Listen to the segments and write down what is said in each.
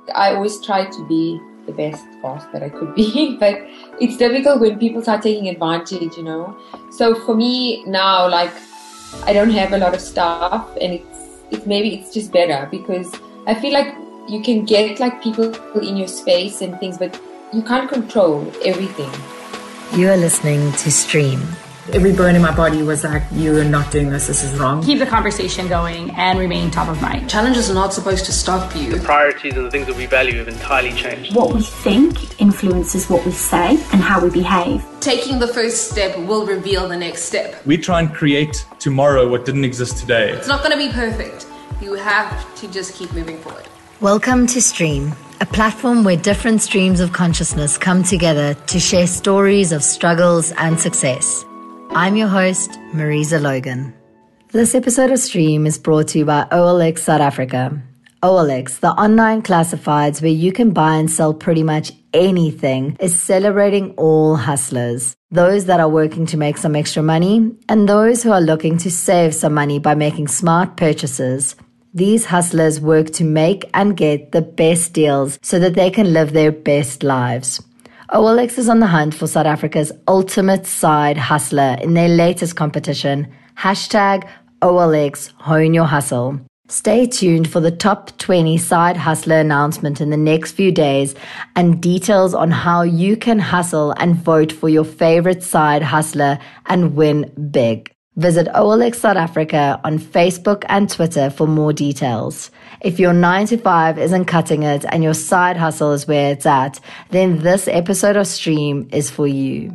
I always try to be the best boss that I could be, but it's difficult when people start taking advantage, you know. So for me now, like, I don't have a lot of staff, and it's just better because I feel like you can get like people in your space and things, but you can't control everything. You are listening to Stream. Every bone in my body was like, you're not doing this is wrong. Keep the conversation going and remain top of mind. Challenges are not supposed to stop you. The priorities and the things that we value have entirely changed. What we think influences what we say and how we behave. Taking the first step will reveal the next step. We try and create tomorrow what didn't exist today. It's not going to be perfect. You have to just keep moving forward. Welcome to Stream, a platform where different streams of consciousness come together to share stories of struggles and success. I'm your host, Marisa Logan. This episode of Stream is brought to you by OLX South Africa. OLX, the online classifieds where you can buy and sell pretty much anything, is celebrating all hustlers. Those that are working to make some extra money and those who are looking to save some money by making smart purchases. These hustlers work to make and get the best deals so that they can live their best lives. OLX is on the hunt for South Africa's ultimate side hustler in their latest competition, #OLX Hone Your Hustle. Stay tuned for the top 20 side hustler announcement in the next few days and details on how you can hustle and vote for your favorite side hustler and win big. Visit OLX South Africa on Facebook and Twitter for more details. If your 9 to 5 isn't cutting it and your side hustle is where it's at, then this episode of Stream is for you.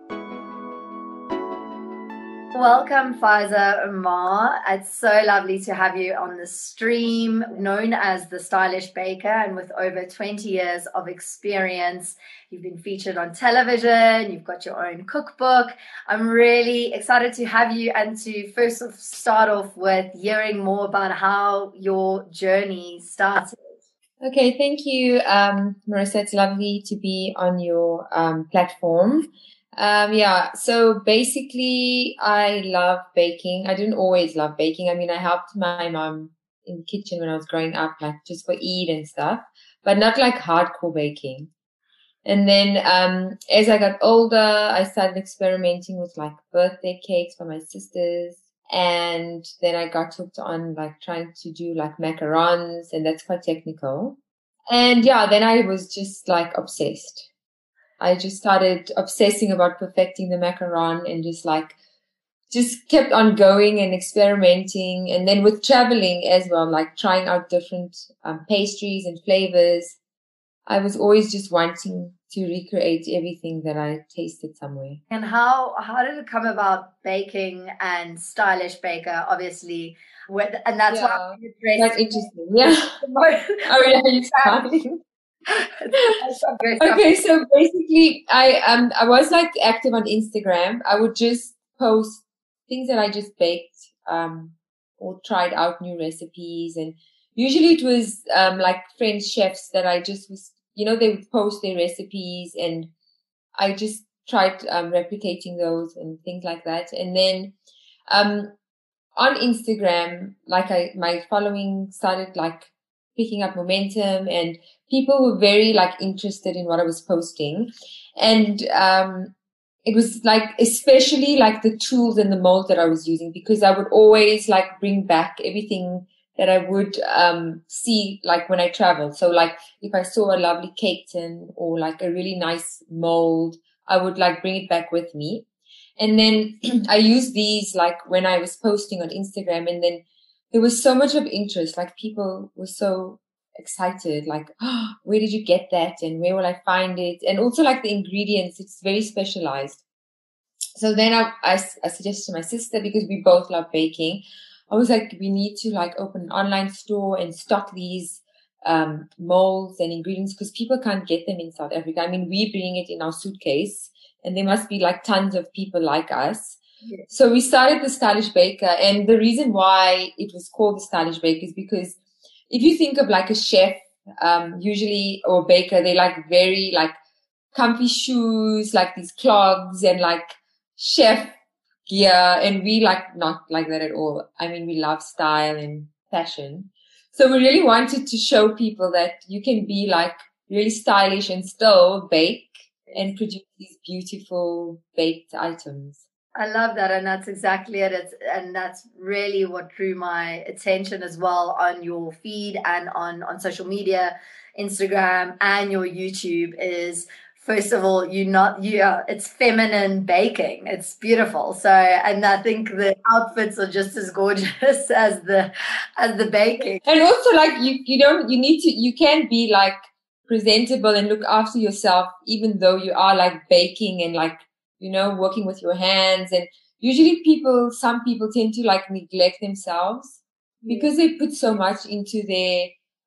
Welcome, Faiza Umar. It's so lovely to have you on the Stream, known as the Stylish Baker, and with over 20 years of experience. You've been featured on television, you've got your own cookbook. I'm really excited to have you and to first start off with hearing more about how your journey started. Okay, thank you, Marisa. It's lovely to be on your platform. So basically I love baking. I didn't always love baking. I mean, I helped my mom in the kitchen when I was growing up, like just for Eid and stuff, but not like hardcore baking. And then as I got older, I started experimenting with like birthday cakes for my sisters. And then I got hooked on like trying to do like macarons, and that's quite technical. And yeah, then I was just like obsessed. I just started obsessing about perfecting the macaron and just kept on going and experimenting. And then with traveling as well, like trying out different pastries and flavors. I was always just wanting to recreate everything that I tasted somewhere. And how did it come about baking and Stylish Baker, obviously? And that's why I'm That's interesting. Yeah. Oh, yeah, you're starting. Okay, so basically I was like active on Instagram. I would just post things that I just baked or tried out new recipes, and usually it was like French chefs that I just was, you know, they would post their recipes and I just tried replicating those and things like that. And then on Instagram, like my following started like picking up momentum, and people were very like interested in what I was posting. And it was like especially like the tools and the molds that I was using, because I would always like bring back everything that I would see like when I traveled. So like if I saw a lovely cake tin or like a really nice mold, I would like bring it back with me. And then I used these like when I was posting on Instagram, and then there was so much of interest, like people were so excited, like, oh, where did you get that? And where will I find it? And also like the ingredients, it's very specialized. So then I suggested to my sister, because we both love baking, I was like, we need to like open an online store and stock these molds and ingredients, because people can't get them in South Africa. I mean, we bring it in our suitcase, and there must be like tons of people like us. Yes. So we started the Stylish Baker, and the reason why it was called the Stylish Baker is because if you think of like a chef, usually, or baker, they like very like comfy shoes, like these clogs and like chef gear, and we like not like that at all. I mean, we love style and fashion. So we really wanted to show people that you can be like really stylish and still bake and produce these beautiful baked items. I love that, and that's exactly it. And that's really what drew my attention as well on your feed and on social media, Instagram and your YouTube is, first of all, it's feminine baking. It's beautiful. So, and I think the outfits are just as gorgeous as the baking. And also, like you can be like presentable and look after yourself, even though you are like baking and like, working with your hands. And usually some people tend to like neglect themselves because they put so much into their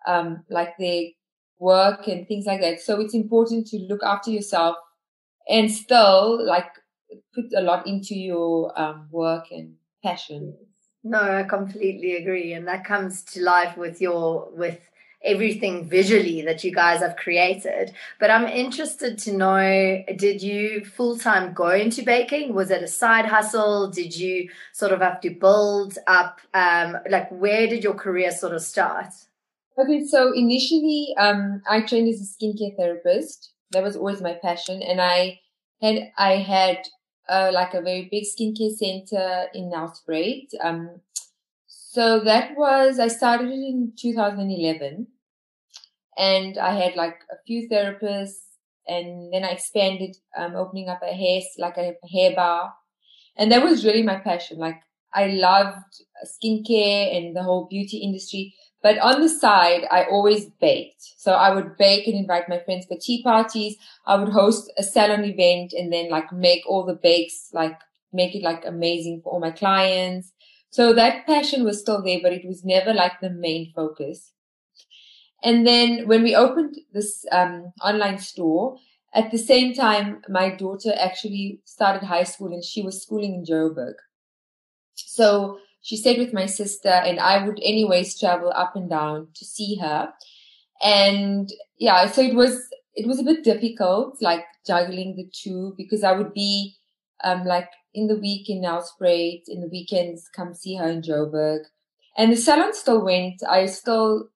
work and things like that. So it's important to look after yourself and still like put a lot into your work and passion. No, I completely agree. And that comes to life with everything visually that you guys have created. But I'm interested to know, did you full-time go into baking? Was it a side hustle? Did you sort of have to build up, where did your career sort of start? Okay, so initially, I trained as a skincare therapist. That was always my passion. And I had a very big skincare center in Nelspruit. So I started it in 2011. And I had like a few therapists, and then I expanded, opening up a hair bar. And that was really my passion. Like I loved skincare and the whole beauty industry. But on the side, I always baked. So I would bake and invite my friends for tea parties. I would host a salon event and then like make all the bakes, like make it like amazing for all my clients. So that passion was still there, but it was never like the main focus. And then when we opened this online store, at the same time, my daughter actually started high school and she was schooling in Joburg. So she stayed with my sister and I would anyways travel up and down to see her. And yeah, so it was a bit difficult, like juggling the two, because I would be like in the week in Nelspruit, in the weekends come see her in Joburg. And the salon still went. I still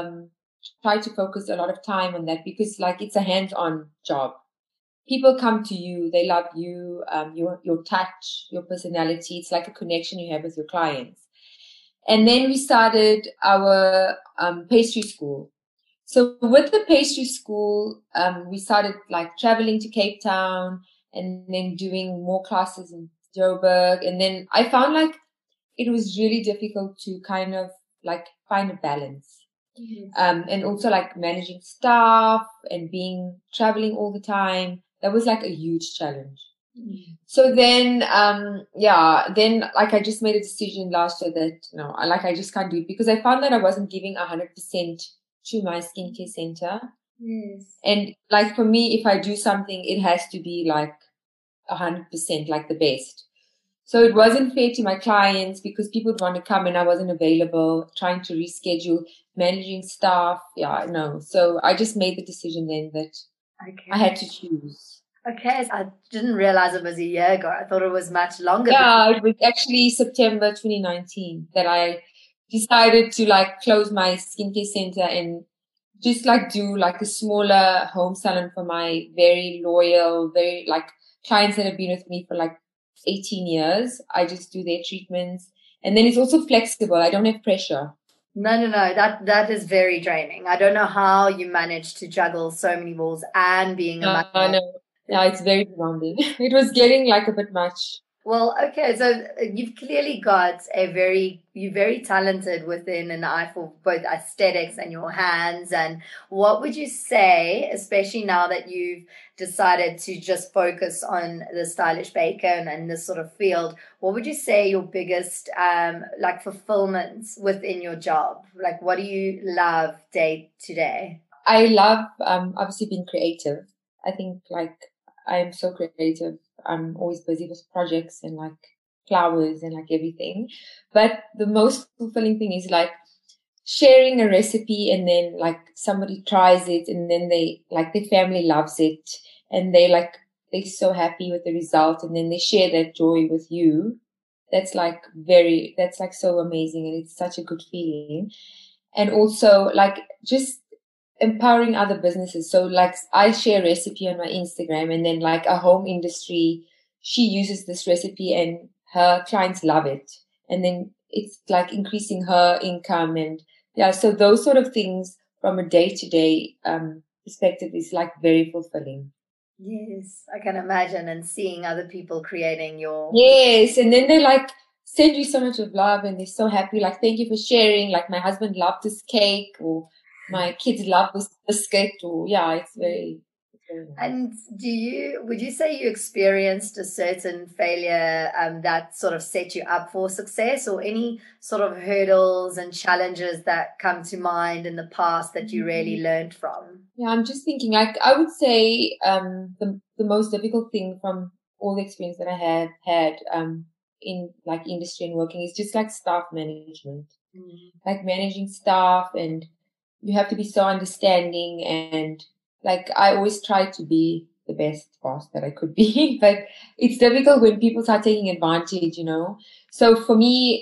try to focus a lot of time on that because like it's a hands-on job. People come to you, they love you, your touch, your personality. It's like a connection you have with your clients. And then we started our pastry school. So with the pastry school, we started like traveling to Cape Town and then doing more classes in Joburg. And then I found like it was really difficult to kind of like find a balance. Mm-hmm. And also like managing staff and traveling all the time. That was like a huge challenge. Mm-hmm. So then, then like I just made a decision last year that, I just can't do it because I found that I wasn't giving 100% to my skincare center. Yes. And like for me, if I do something, it has to be like 100%, like the best. So it wasn't fair to my clients because people would want to come and I wasn't available, trying to reschedule, managing staff. Yeah, no. So I just made the decision then that I had to choose. Okay, so I didn't realize it was a year ago. I thought it was much longer. Yeah, it was actually September 2019 that I decided to like close my skincare center and just like do like a smaller home salon for my very loyal, very like clients that have been with me for like 18 years. I just do their treatments. And then it's also flexible. I don't have pressure. No. That is very draining. I don't know how you manage to juggle so many balls and being a mother. No. Yeah, it's very demanding. It was getting like a bit much. Well, okay, so you've clearly got you're very talented within an eye for both aesthetics and your hands. And what would you say, especially now that you've decided to just focus on the stylish baker and this sort of field, what would you say your biggest fulfillments within your job? Like, what do you love day to day? I love obviously being creative. I think like I'm so creative. I'm always busy with projects and like flowers and like everything. But the most fulfilling thing is like sharing a recipe and then like somebody tries it and then their family loves it and they're so happy with the result and then they share that joy with you. That's like so amazing and it's such a good feeling. and also like just empowering other businesses. So like I share a recipe on my Instagram, and then like a home industry, she uses this recipe and her clients love it. And then it's like increasing her income. And yeah, so those sort of things from a day-to-day perspective is like very fulfilling. Yes, I can imagine. And seeing other people creating your... Yes, and then they like send you so much of love and they're so happy. Like, thank you for sharing. Like, my husband loved this cake, or my kids love this biscuit, or yeah, it's very nice. And would you say you experienced a certain failure that sort of set you up for success, or any sort of hurdles and challenges that come to mind in the past that you really learned from? Yeah, I'm just thinking, like, I would say the most difficult thing from all the experience that I have had in like industry and working is just like staff management, like managing staff, and you have to be so understanding, and like I always try to be the best boss that I could be, but it's difficult when people start taking advantage, you know. So for me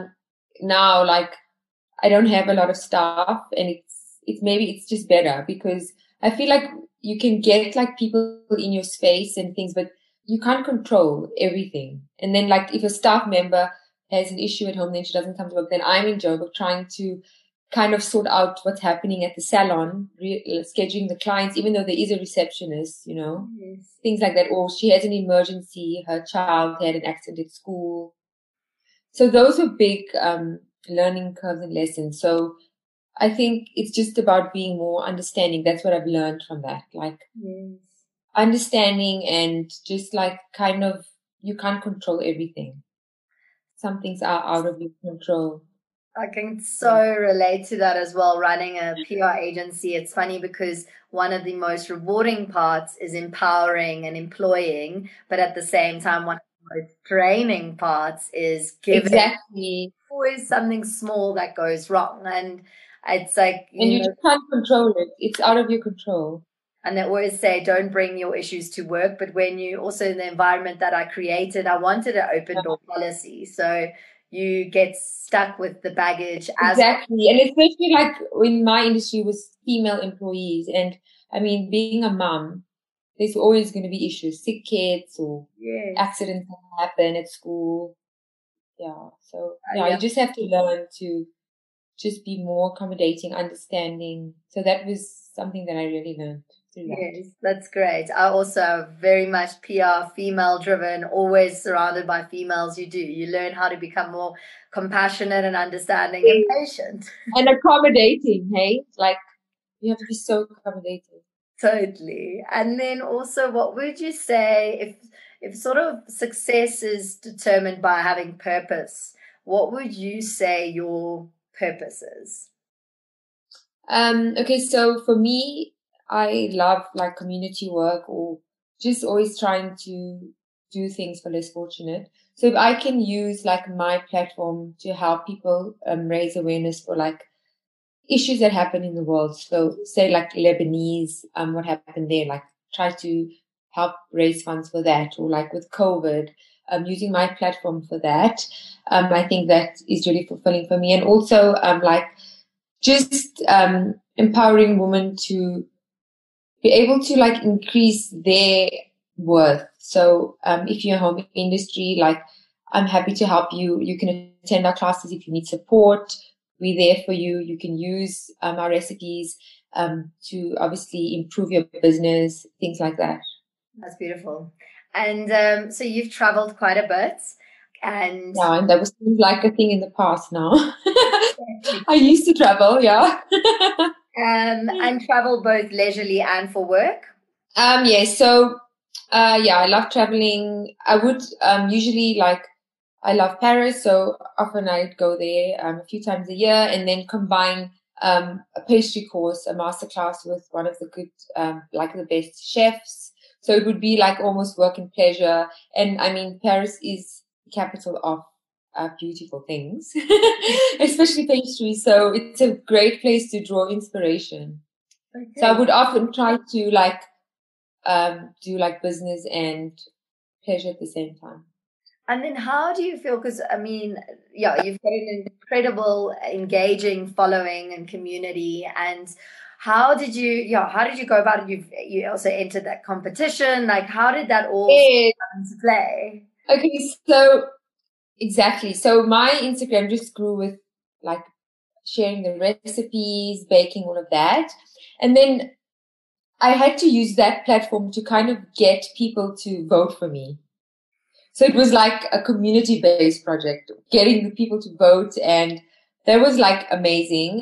now, like I don't have a lot of staff, and it's just better because I feel like you can get like people in your space and things, but you can't control everything. And then like if a staff member has an issue at home, then she doesn't come to work, then I'm in job of trying to kind of sort out what's happening at the salon, scheduling the clients, even though there is a receptionist, you know, things like that. Or she has an emergency, her child had an accident at school. So those are big learning curves and lessons. So I think it's just about being more understanding. That's what I've learned from that. Like understanding, and just like kind of, you can't control everything. Some things are out of your control. I can so relate to that as well, running a PR agency. It's funny because one of the most rewarding parts is empowering and employing, but at the same time, one of the most draining parts is giving. Exactly. Always something small that goes wrong. And it's like... you just can't control it. It's out of your control. And they always say, don't bring your issues to work. But when you also, in the environment that I created, I wanted an open door policy. So you get stuck with the baggage. Exactly. And especially like in my industry was female employees. And I mean, being a mom, there's always going to be issues, sick kids or accidents that happen at school. Yeah. So you just have to learn to just be more accommodating, understanding. So that was something that I really learned. Yes, that's great. I also very much PR, female driven, always surrounded by females. You learn how to become more compassionate and understanding and patient. And accommodating, hey? Like you have to be so accommodating. Totally. And then also, what would you say if sort of success is determined by having purpose, what would you say your purpose is? Okay, so for me, I love like community work, or just always trying to do things for less fortunate. So if I can use like my platform to help people raise awareness for like issues that happen in the world. So say like Lebanese, what happened there, like try to help raise funds for that, or like with COVID, using my platform for that. I think that is really fulfilling for me. And also like just empowering women to be able to like increase their worth. So if you're in home industry, like I'm happy to help you. You can attend our classes if you need support. We're there for you. You can use our recipes to obviously improve your business, things like that. That's beautiful. And so you've traveled quite a bit. And that was like a thing in the past now. I used to travel, and travel both leisurely and for work? So I love traveling. I would usually I love Paris, so often I'd go there a few times a year, and then combine a pastry course, a masterclass with one of the good, the best chefs. So it would be like almost work and pleasure. And I mean, Paris is the capital of beautiful things, especially pastry. So it's a great place to draw inspiration. Okay. So I would often try to do like business and pleasure at the same time. And then how do you feel? Because, I mean, yeah, you've got an incredible, engaging following and community. And how did you go about it? You also entered that competition. Like, how did that all come into play? Okay, so exactly. So my Instagram just grew with like sharing the recipes, baking, all of that. And then I had to use that platform to kind of get people to vote for me. So it was like a community-based project, getting the people to vote, and that was like amazing.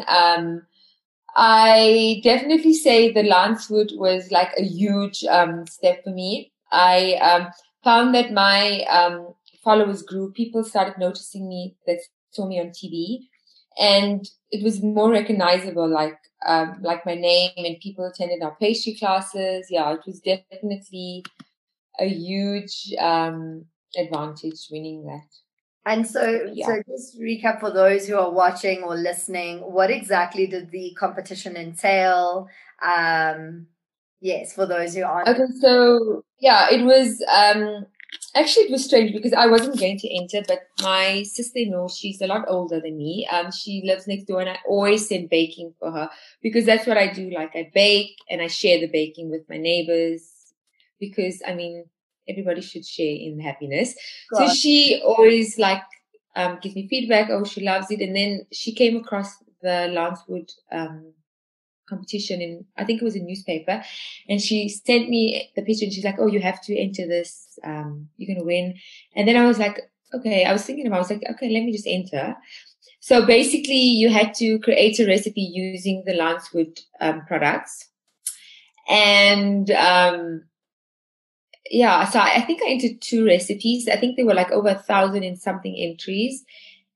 I definitely say the Lancewood was like a huge step for me. I found that my followers grew. People started noticing me that saw me on TV, and it was more recognizable, like my name, and people attended our pastry classes. Yeah, it was definitely a huge advantage winning that. And so just recap for those who are watching or listening, what exactly did the competition entail? Yes, for those who aren't. Okay, so yeah, it was actually it was strange because I wasn't going to enter, but my sister-in-law, she's a lot older than me. She lives next door, and I always send baking for her because that's what I do. Like I bake and I share the baking with my neighbors because I mean everybody should share in happiness. God. So she always like gives me feedback. Oh, she loves it. And then she came across the Lancewood competition in, I think it was a newspaper, and she sent me the picture and she's like, oh, you have to enter this. You're going to win. And then I was like, okay, I was thinking about it. I was like, okay, let me just enter. So basically you had to create a recipe using the Lancewood products. And yeah, so I think I entered 2 recipes. I think there were like over 1,000 and something entries.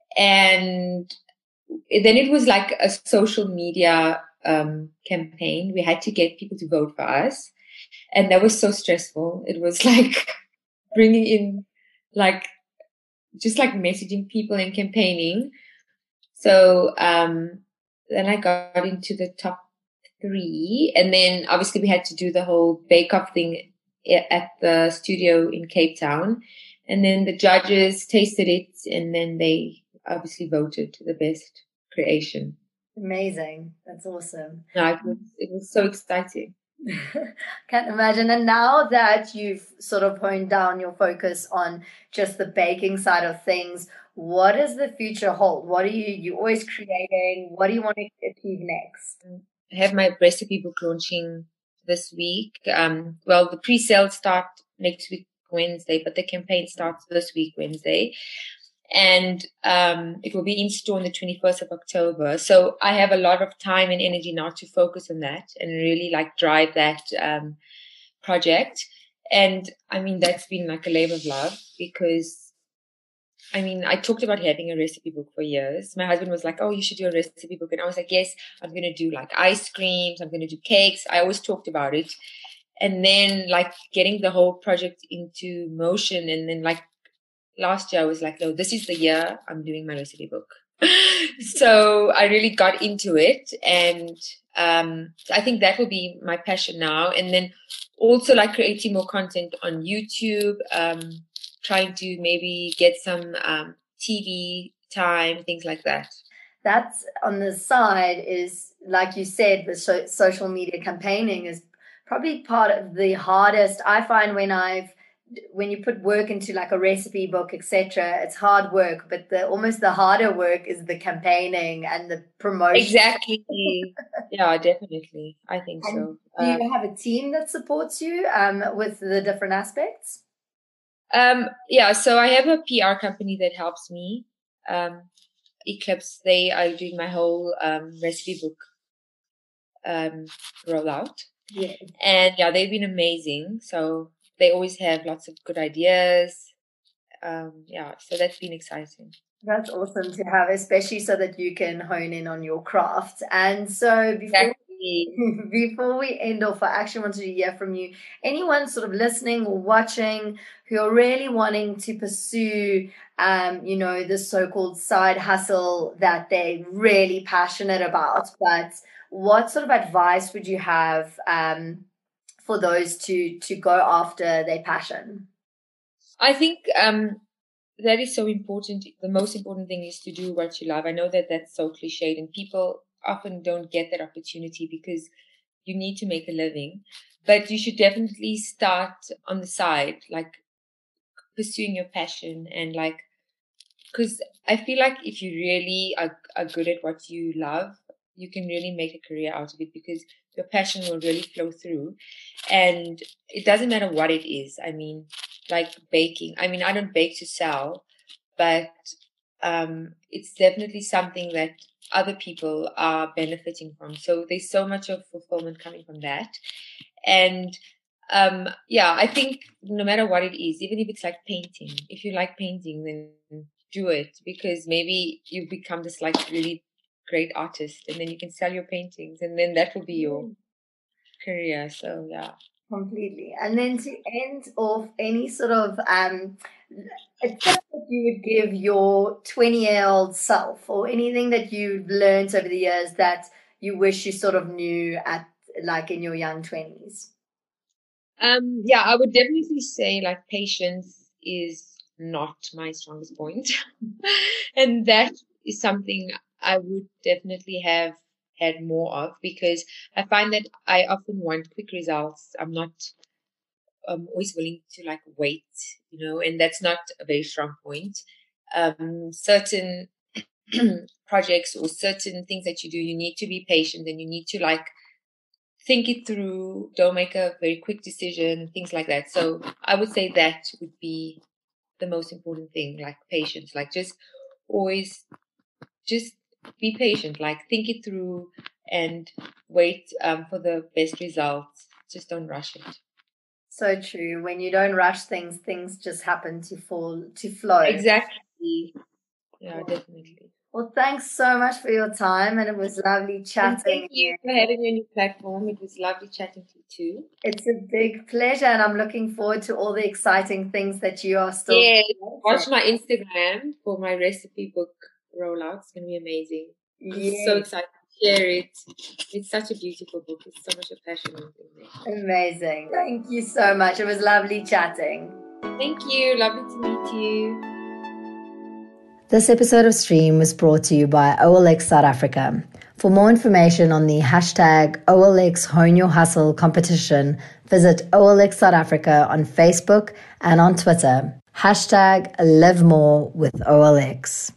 And then it was like a social media campaign. We had to get people to vote for us. And that was so stressful. It was like bringing in like, just like messaging people and campaigning. So then I got into the top 3. And then obviously we had to do the whole bake-off thing at the studio in Cape Town, and then the judges tasted it, and then they obviously voted the best creation. Amazing. That's awesome. No, it was so exciting. Can't imagine. And now that you've sort of honed down your focus on just the baking side of things, what does the future hold? What are you always creating? What do you want to achieve next? I have my recipe book launching this week. Well, the pre-sales start next week, Wednesday, but the campaign starts this week, Wednesday. And it will be in store on the 21st of October. So I have a lot of time and energy now to focus on that and really like drive that project. And I mean, that's been like a labor of love because I mean, I talked about having a recipe book for years. My husband was like, oh, you should do a recipe book. And I was like, yes, I'm going to do like ice creams. I'm going to do cakes. I always talked about it. And then like getting the whole project into motion. And then like last year I was like, no, this is the year I'm doing my recipe book. So I really got into it. And I think that will be my passion now. And then also like creating more content on YouTube, trying to maybe get some TV time, things like that. That's on the side is, like you said, the social media campaigning is probably part of the hardest. I find when you put work into like a recipe book, etc., it's hard work, but almost the harder work is the campaigning and the promotion. Exactly. Yeah, definitely. I think so. Do you have a team that supports you with the different aspects? Yeah, so I have a PR company that helps me. Eclipse, they are doing my whole recipe book rollout. Yeah. And yeah, they've been amazing. So they always have lots of good ideas. Yeah, so that's been exciting. That's awesome to have, especially so that you can hone in on your craft. And so before we end off, I actually wanted to hear from you. Anyone sort of listening or watching who are really wanting to pursue, this so-called side hustle that they're really passionate about, but what sort of advice would you have for those to go after their passion? I think that is so important. The most important thing is to do what you love. I know that that's so cliched, and people often don't get that opportunity because you need to make a living. But you should definitely start on the side, like pursuing your passion, and like, because I feel like if you really are good at what you love, you can really make a career out of it, because your passion will really flow through. And it doesn't matter what it is. I mean, like baking. I mean, I don't bake to sell, but it's definitely something that other people are benefiting from. So there's so much of fulfillment coming from that. And I think no matter what it is, even if it's like painting, if you like painting, then do it, because maybe you become this like really great artist, and then you can sell your paintings, and then that will be your career. So yeah. Completely. And then to end off, any sort of a tip that you would give your 20-year-old self, or anything that you've learned over the years that you wish you sort of knew at like in your young 20s? I would definitely say like patience is not my strongest point. And that is something I would definitely have had more of, because I find that I often want quick results. I'm not always willing to like wait, and that's not a very strong point. Certain projects or certain things that you do, you need to be patient, and you need to like think it through. Don't make a very quick decision, things like that. So I would say that would be the most important thing, like patience. Like just be patient, like think it through and wait for the best results. Just don't rush it. So true. When you don't rush things, things just happen to flow. Exactly. Yeah, definitely. Well, thanks so much for your time, and it was lovely chatting. And thank you for having me on your platform. It was lovely chatting to you too. It's a big pleasure, and I'm looking forward to all the exciting things that you are still doing. Watch my Instagram for my recipe book rollout. It's going to be amazing. I'm so excited to share it. It's such a beautiful book. It's so much of passion in there. Amazing. Thank you so much. It was lovely chatting. Thank you. Lovely to meet you. This episode of Stream was brought to you by OLX South Africa. For more information on the hashtag OLX Hone Your Hustle competition, visit OLX South Africa on Facebook and on Twitter. Hashtag Live More with OLX.